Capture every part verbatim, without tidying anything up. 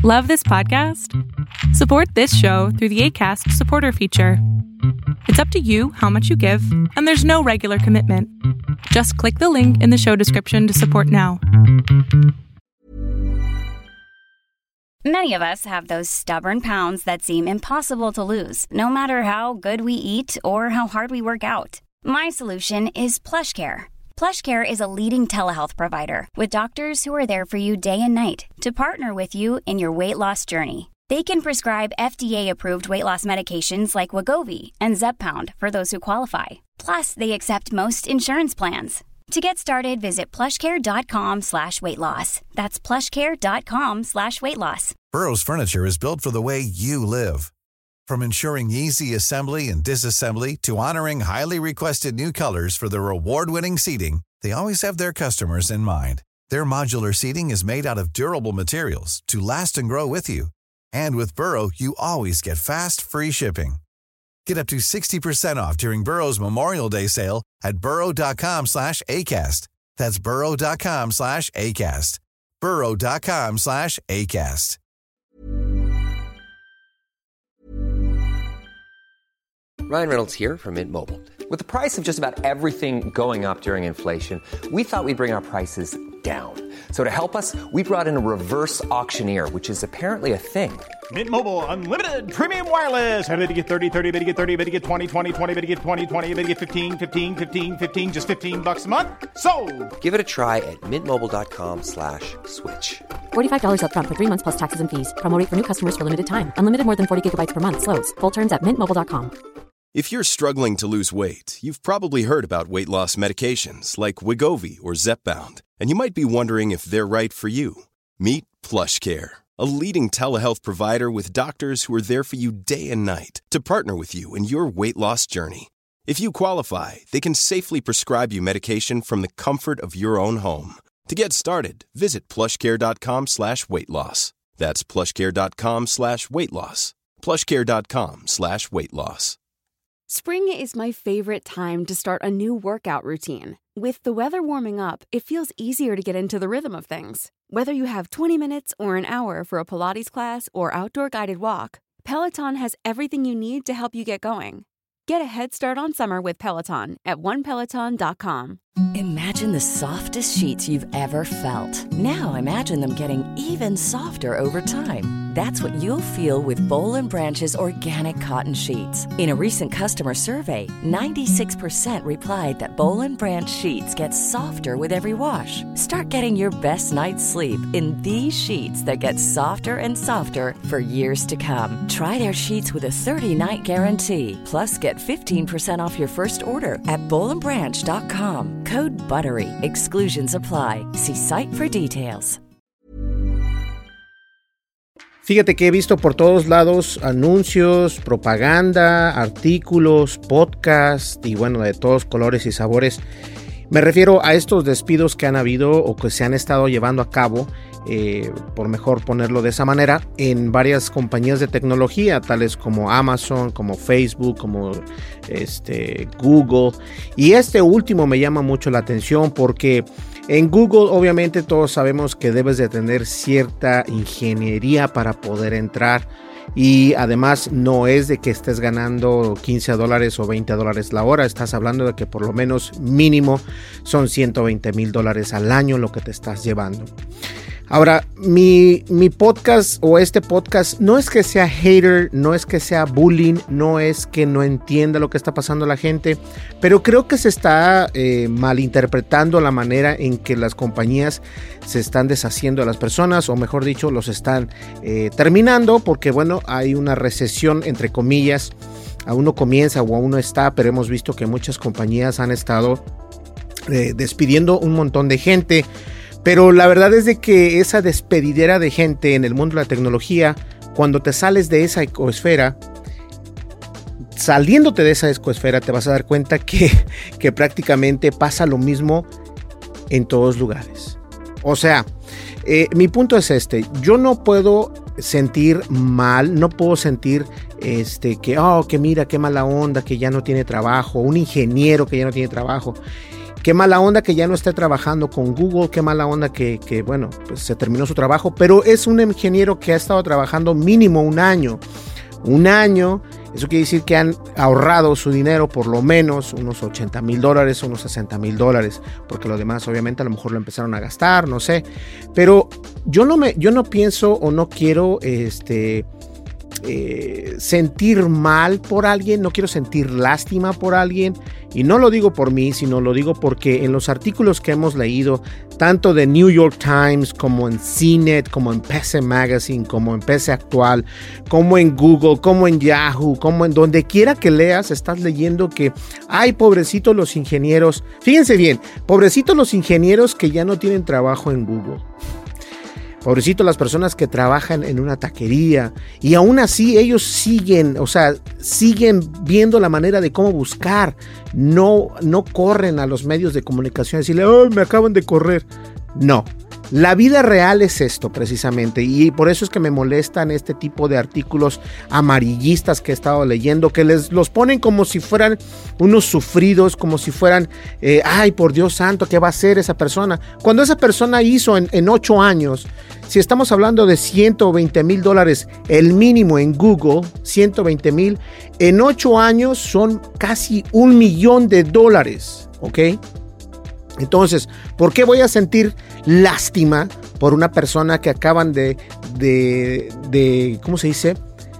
Love this podcast? Support this show through the Acast supporter feature. It's up to you how much you give, and there's no regular commitment. Just click the link in the show description to support now. Many of us have those stubborn pounds that seem impossible to lose, no matter how good we eat or how hard we work out. My solution is PlushCare. PlushCare is a leading telehealth provider with doctors who are there for you day and night to partner with you in your weight loss journey. They can prescribe F D A-approved weight loss medications like Wegovy and Zepbound for those who qualify. Plus, they accept most insurance plans. To get started, visit plushcare.com slash weight loss. That's plushcare.com slash weight loss. Burrow's furniture is built for the way you live. From ensuring easy assembly and disassembly to honoring highly requested new colors for their award-winning seating, they always have their customers in mind. Their modular seating is made out of durable materials to last and grow with you. And with Burrow, you always get fast, free shipping. Get up to sixty percent off during Burrow's Memorial Day sale at burrow.com slash ACAST. That's burrow.com slash ACAST. burrow.com slash ACAST. Ryan Reynolds here from Mint Mobile. With the price of just about everything going up during inflation, we thought we'd bring our prices down. So to help us, we brought in a reverse auctioneer, which is apparently a thing. Mint Mobile Unlimited Premium Wireless. How to get thirty, thirty, how to get thirty, how to get twenty, twenty, twenty, how to get twenty, twenty, how to get fifteen, fifteen, fifteen, fifteen, just fifteen bucks a month? Sold! Give it a try at mintmobile.com slash switch. forty-five dollars up front for three months plus taxes and fees. Promo rate for new customers for limited time. Unlimited more than forty gigabytes per month. Slows full terms at mint mobile dot com. If you're struggling to lose weight, you've probably heard about weight loss medications like Wegovy or Zepbound, and you might be wondering if they're right for you. Meet PlushCare, a leading telehealth provider with doctors who are there for you day and night to partner with you in your weight loss journey. If you qualify, they can safely prescribe you medication from the comfort of your own home. To get started, visit plushcare.com slash weight loss. That's plushcare.com slash weight loss. plushcare.com slash weight loss. Spring is my favorite time to start a new workout routine. With the weather warming up, it feels easier to get into the rhythm of things. Whether you have twenty minutes or an hour for a Pilates class or outdoor guided walk, Peloton has everything you need to help you get going. Get a head start on summer with Peloton at one peloton dot com. Imagine the softest sheets you've ever felt. Now imagine them getting even softer over time. That's what you'll feel with Boll and Branch's organic cotton sheets. In a recent customer survey, ninety-six percent replied that Boll and Branch sheets get softer with every wash. Start getting your best night's sleep in these sheets that get softer and softer for years to come. Try their sheets with a thirty-night guarantee. Plus, get fifteen percent off your first order at boll and branch dot com. Code BUTTERY. Exclusions apply. See site for details. Fíjate que he visto por todos lados anuncios, propaganda, artículos, podcast y bueno, de todos colores y sabores. Me refiero a estos despidos que han habido o que se han estado llevando a cabo, eh, por mejor ponerlo de esa manera, en varias compañías de tecnología, tales como Amazon, como Facebook, como este, Google. Y este último me llama mucho la atención porque en Google obviamente todos sabemos que debes de tener cierta ingeniería para poder entrar. Y además no es de que estés ganando quince dólares o veinte dólares la hora, estás hablando de que por lo menos mínimo son ciento veinte mil dólares al año lo que te estás llevando. Ahora, mi, mi podcast o este podcast no es que sea hater, no es que sea bullying, no es que no entienda lo que está pasando la gente, pero creo que se está eh, malinterpretando la manera en que las compañías se están deshaciendo de las personas, o mejor dicho, los están eh, terminando, porque bueno, hay una recesión entre comillas, aún no comienza o aún no está, pero hemos visto que muchas compañías han estado eh, despidiendo un montón de gente. Pero la verdad es de que esa despedidera de gente en el mundo de la tecnología, cuando te sales de esa ecosfera, saliéndote de esa ecosfera, te vas a dar cuenta que, que prácticamente pasa lo mismo en todos lugares. O sea, eh, mi punto es este, yo no puedo sentir mal, no puedo sentir este, que, oh, que mira, qué mala onda, que ya no tiene trabajo, un ingeniero que ya no tiene trabajo. qué mala onda que ya no esté trabajando con Google, qué mala onda que, que bueno, pues se terminó su trabajo, pero es un ingeniero que ha estado trabajando mínimo un año. Un año, eso quiere decir que han ahorrado su dinero por lo menos unos ochenta mil dólares, unos sesenta mil dólares, porque lo demás obviamente a lo mejor lo empezaron a gastar, no sé. Pero yo no, me, yo no pienso o no quiero este, eh, sentir mal por alguien, no quiero sentir lástima por alguien. Y no lo digo por mí, sino lo digo porque en los artículos que hemos leído, tanto de New York Times, como en C net, como en P C Magazine, como en P C Actual, como en Google, como en Yahoo, como en donde quiera que leas, estás leyendo que, ay, pobrecitos los ingenieros. Fíjense bien, pobrecitos los ingenieros que ya no tienen trabajo en Google. Pobrecito las personas que trabajan en una taquería y aún así ellos siguen, o sea, siguen viendo la manera de cómo buscar. No, no corren a los medios de comunicación a decirle, oh, me acaban de correr. No. La vida real es esto precisamente y por eso es que me molestan este tipo de artículos amarillistas que he estado leyendo, que les los ponen como si fueran unos sufridos, como si fueran, eh, ay, por Dios santo, ¿qué va a hacer esa persona? Cuando esa persona hizo en, en ocho años, si estamos hablando de ciento veinte mil dólares, el mínimo en Google, ciento veinte mil, en ocho años son casi un millón de dólares, ¿ok? Entonces, ¿por qué voy a sentir lástima por una persona que acaban de, de, de, ¿cómo se dice?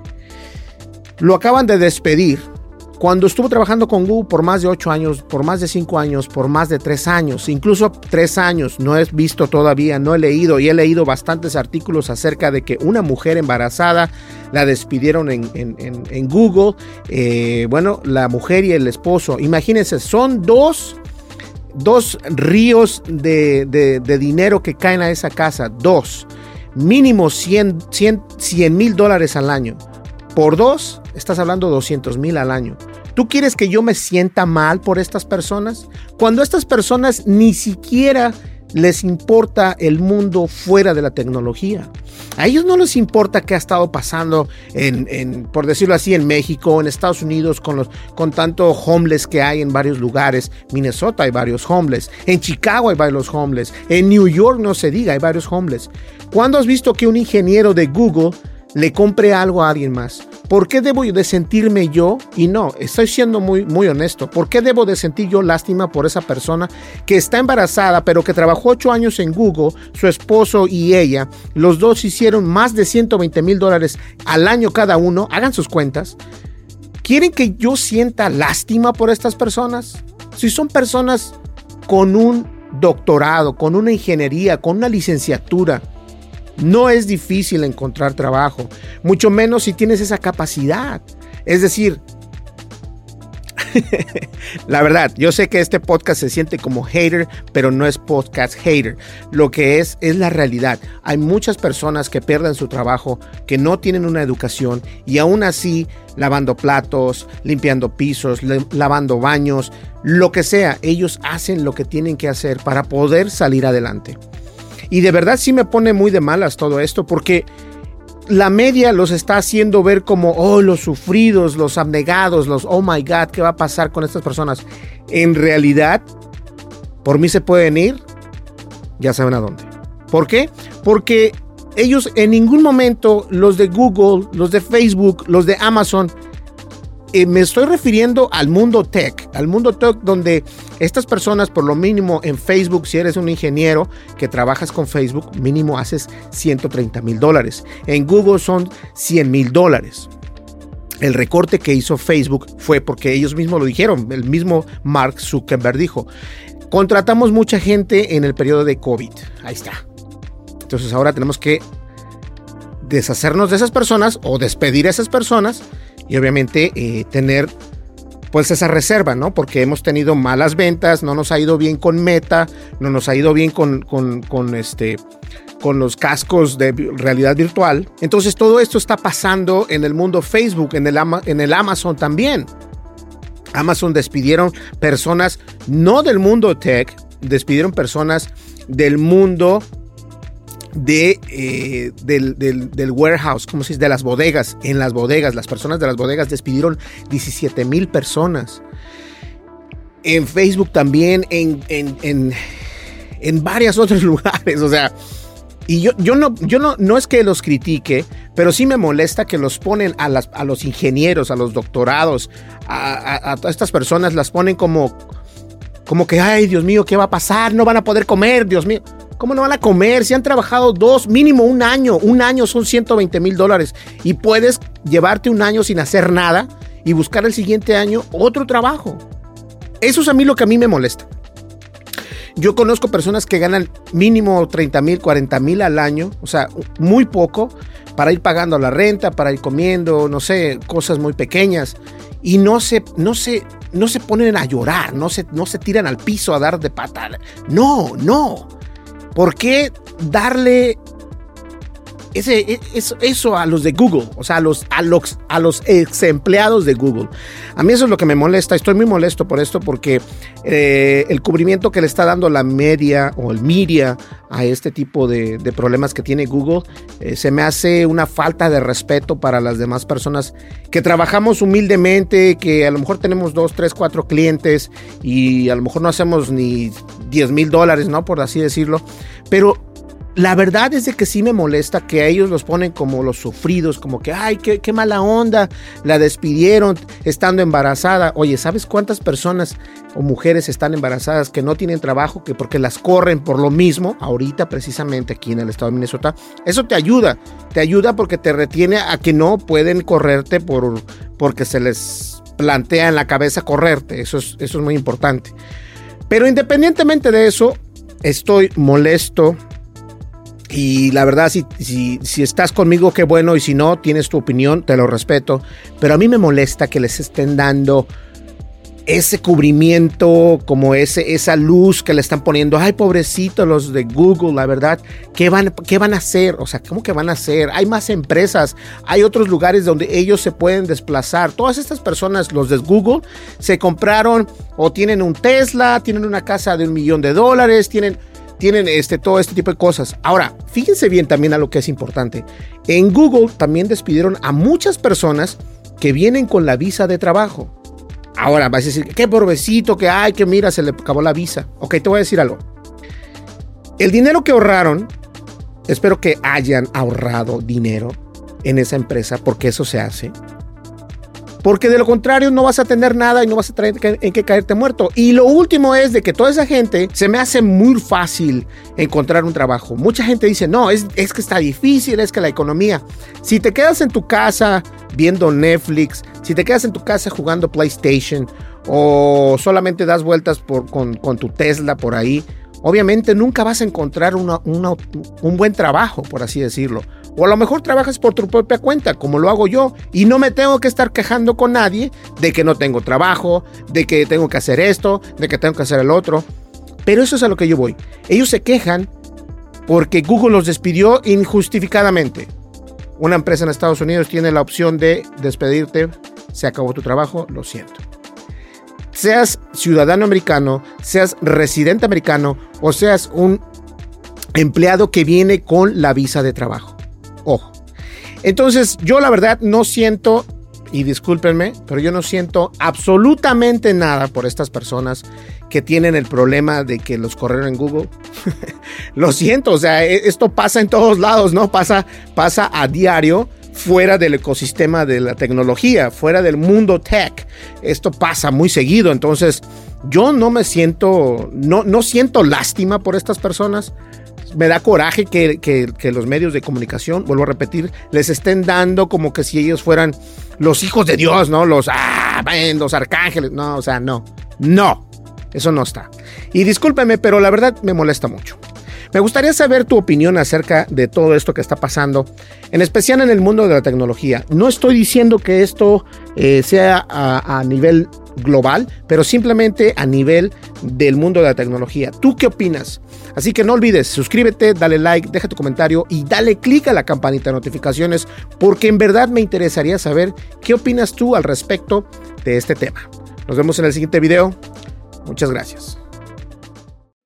Lo acaban de despedir cuando estuvo trabajando con Google por más de ocho años, por más de cinco años, por más de tres años, incluso tres años. No he visto todavía, no he leído y he leído bastantes artículos acerca de que una mujer embarazada la despidieron en, en, en, en Google. Eh, bueno, la mujer y el esposo, imagínense, son dos... Dos ríos de, de, de dinero que caen a esa casa. Dos. Mínimo cien mil dólares al año. Por dos, estás hablando doscientos mil al año. ¿Tú quieres que yo me sienta mal por estas personas? Cuando estas personas ni siquiera les importa el mundo fuera de la tecnología. A ellos no les importa qué ha estado pasando en, en, por decirlo así, en México, en Estados Unidos, con los, con tanto homeless que hay en varios lugares. Minnesota hay varios homeless. En Chicago hay varios homeless. En New York no se diga, hay varios homeless. ¿Cuándo has visto que un ingeniero de Google le compre algo a alguien más? ¿Por qué debo de sentirme yo? Y no, estoy siendo muy, muy honesto. ¿Por qué debo de sentir yo lástima por esa persona que está embarazada, pero que trabajó ocho años en Google, su esposo y ella? Los dos hicieron más de ciento veinte mil dólares al año cada uno. Hagan sus cuentas. ¿Quieren que yo sienta lástima por estas personas? Si son personas con un doctorado, con una ingeniería, con una licenciatura, no es difícil encontrar trabajo, mucho menos si tienes esa capacidad. Es decir, la verdad, yo sé que este podcast se siente como hater, pero no es podcast hater. Lo que es, es la realidad. Hay muchas personas que pierden su trabajo, que no tienen una educación y aún así lavando platos, limpiando pisos, lavando baños, lo que sea, ellos hacen lo que tienen que hacer para poder salir adelante. Y de verdad sí me pone muy de malas todo esto porque la media los está haciendo ver como, oh, los sufridos, los abnegados, los, oh my God, ¿qué va a pasar con estas personas? En realidad, por mí se pueden ir, ya saben a dónde. ¿Por qué? Porque ellos en ningún momento, los de Google, los de Facebook, los de Amazon, Eh, me estoy refiriendo al mundo tech, al mundo tech donde estas personas, por lo mínimo en Facebook, si eres un ingeniero que trabajas con Facebook, mínimo haces ciento treinta mil dólares. En Google son cien mil dólares. El recorte que hizo Facebook fue porque ellos mismos lo dijeron. El mismo Mark Zuckerberg dijo, contratamos mucha gente en el periodo de COVID. Ahí está. Entonces ahora tenemos que deshacernos de esas personas o despedir a esas personas. Y obviamente eh, tener pues esa reserva, ¿no? Porque hemos tenido malas ventas, no nos ha ido bien con Meta, no nos ha ido bien con, con, con, este, con los cascos de realidad virtual. Entonces todo esto está pasando en el mundo Facebook, en el, en el Amazon también. Amazon despidieron personas no del mundo tech, despidieron personas del mundo de eh, del, del, del warehouse, ¿cómo se dice? De las bodegas. En las bodegas, las personas de las bodegas despidieron diecisiete mil personas. en Facebook también, en, en, en, en varios otros lugares, o sea, y yo, yo, no, yo no, no es que los critique, pero sí me molesta que los ponen a, las, a los ingenieros, a los doctorados, a, a, a todas estas personas, las ponen como, como que, ay, Dios mío, ¿qué va a pasar? No van a poder comer, Dios mío. ¿Cómo no van a comer? Si han trabajado dos, mínimo un año, un año son ciento veinte mil dólares y puedes llevarte un año sin hacer nada y buscar el siguiente año otro trabajo. Eso es a mí lo que a mí me molesta. Yo conozco personas que ganan mínimo treinta mil, cuarenta mil al año, o sea, muy poco, para ir pagando la renta, para ir comiendo, no sé, cosas muy pequeñas, y no se, no se, no se ponen a llorar, no se, no se tiran al piso a dar de patada. No, no. ¿Por qué darle ese, eso, eso a los de Google? O sea, a los, a los, a los ex empleados de Google. A mí eso es lo que me molesta. Estoy muy molesto por esto porque eh, el cubrimiento que le está dando la media o el media a este tipo de, de problemas que tiene Google eh, se me hace una falta de respeto para las demás personas que trabajamos humildemente, que a lo mejor tenemos dos, tres, cuatro clientes y a lo mejor no hacemos ni diez mil dólares, ¿no? Por así decirlo. Pero la verdad es de que sí me molesta que a ellos los ponen como los sufridos, como que, ay, qué, qué mala onda, la despidieron estando embarazada. Oye, ¿sabes cuántas personas o mujeres están embarazadas que no tienen trabajo, que porque las corren por lo mismo, ahorita precisamente aquí en el estado de Minnesota? Eso te ayuda, te ayuda porque te retiene a que no pueden correrte por, porque se les plantea en la cabeza correrte. Eso es, eso es muy importante. Pero independientemente de eso, estoy molesto. Y la verdad, si, si, si estás conmigo, qué bueno. Y si no, tienes tu opinión, te lo respeto. Pero a mí me molesta que les estén dando ese cubrimiento, como ese, esa luz que le están poniendo. Ay, pobrecitos los de Google, la verdad. ¿Qué van, qué van a hacer? O sea, ¿cómo que van a hacer? Hay más empresas, hay otros lugares donde ellos se pueden desplazar. Todas estas personas, los de Google, se compraron o tienen un Tesla, tienen una casa de un millón de dólares, tienen... Tienen este, todo este tipo de cosas. Ahora, fíjense bien también a lo que es importante. En Google también despidieron a muchas personas que vienen con la visa de trabajo. Ahora vas a decir, qué pobrecito que hay, que mira, se le acabó la visa. Ok, te voy a decir algo. El dinero que ahorraron, espero que hayan ahorrado dinero en esa empresa, porque eso se hace. Porque de lo contrario no vas a tener nada y no vas a tener en qué caerte muerto. Y lo último es de que toda esa gente, se me hace muy fácil encontrar un trabajo. Mucha gente dice, no, es, es que está difícil, es que la economía. Si te quedas en tu casa viendo Netflix, si te quedas en tu casa jugando PlayStation o solamente das vueltas por, con, con tu Tesla por ahí, obviamente nunca vas a encontrar una, una, un buen trabajo, por así decirlo. O a lo mejor trabajas por tu propia cuenta, como lo hago yo, y no me tengo que estar quejando con nadie de que no tengo trabajo, de que tengo que hacer esto, de que tengo que hacer el otro. Pero eso es a lo que yo voy. Ellos se quejan porque Google los despidió injustificadamente. Una empresa en Estados Unidos tiene la opción de despedirte, se acabó tu trabajo, lo siento. Seas ciudadano americano, seas residente americano o seas un empleado que viene con la visa de trabajo. Ojo. Entonces, yo la verdad no siento, y discúlpenme, pero yo no siento absolutamente nada por estas personas que tienen el problema de que los corrieron en Google. Lo siento, o sea, esto pasa en todos lados, ¿no? Pasa, pasa a diario fuera del ecosistema de la tecnología, fuera del mundo tech. Esto pasa muy seguido, entonces yo no me siento, no, no siento lástima por estas personas. Me da coraje que, que, que los medios de comunicación, vuelvo a repetir, les estén dando como que si ellos fueran los hijos de Dios, ¿no? Los, ah, los arcángeles. No, o sea, no, no, eso no está. Y discúlpeme, pero la verdad me molesta mucho. Me gustaría saber tu opinión acerca de todo esto que está pasando, en especial en el mundo de la tecnología. No estoy diciendo que esto eh, sea a, a nivel global, pero simplemente a nivel del mundo de la tecnología. ¿Tú qué opinas? Así que no olvides, suscríbete, dale like, deja tu comentario y dale click a la campanita de notificaciones, porque en verdad me interesaría saber qué opinas tú al respecto de este tema. Nos vemos en el siguiente video. Muchas gracias.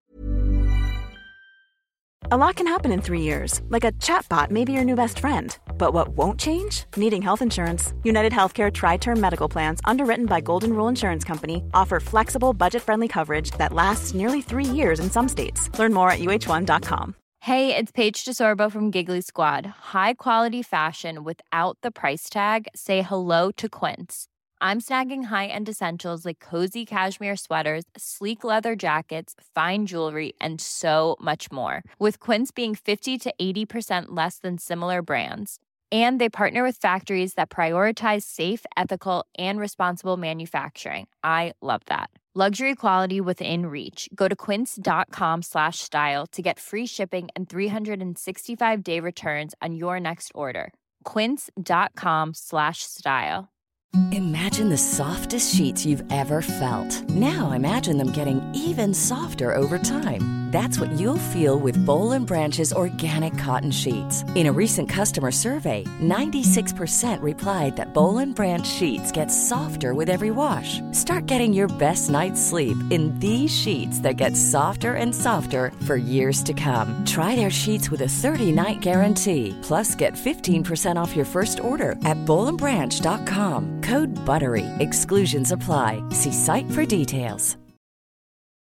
A lot can happen in three years, like a chatbot may be your new best friend. But what won't change? Needing health insurance. United Healthcare Tri-Term Medical Plans, underwritten by Golden Rule Insurance Company, offer flexible, budget-friendly coverage that lasts nearly three years in some states. Learn more at U H one dot com. Hey, it's Paige DeSorbo from Giggly Squad. High quality fashion without the price tag. Say hello to Quince. I'm snagging high-end essentials like cozy cashmere sweaters, sleek leather jackets, fine jewelry, and so much more. With Quince being fifty to eighty percent less than similar brands. And they partner with factories that prioritize safe, ethical, and responsible manufacturing. I love that. Luxury quality within reach. Go to quince.com slash style to get free shipping and three sixty-five day returns on your next order. Quince.com slash style. Imagine the softest sheets you've ever felt. Now imagine them getting even softer over time. That's what you'll feel with Boll and Branch's organic cotton sheets. In a recent customer survey, ninety-six percent replied that Boll and Branch sheets get softer with every wash. Start getting your best night's sleep in these sheets that get softer and softer for years to come. Try their sheets with a thirty-night guarantee. Plus, get fifteen percent off your first order at boll and branch dot com. Code BUTTERY. Exclusions apply. See site for details.